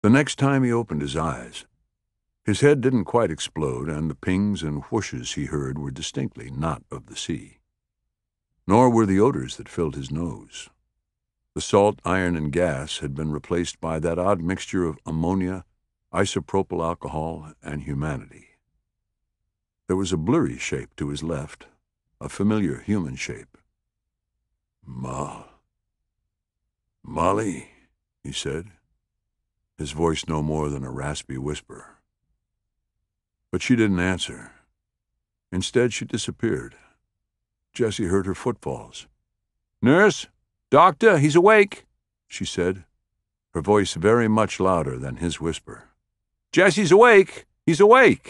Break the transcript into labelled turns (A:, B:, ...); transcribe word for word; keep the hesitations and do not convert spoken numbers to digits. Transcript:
A: The next time he opened his eyes, his head didn't quite explode, and the pings and whooshes he heard were distinctly not of the sea. Nor were the odors that filled his nose. The salt, iron, and gas had been replaced by that odd mixture of ammonia, isopropyl alcohol, and humanity. There was a blurry shape to his left, a familiar human shape. Ma... Molly, he said, his voice no more than a raspy whisper. But she didn't answer. Instead, she disappeared. Jessie heard her footfalls. "Nurse! Doctor, he's awake!" she said, her voice very much louder than his whisper. "Jessie's awake! He's awake!"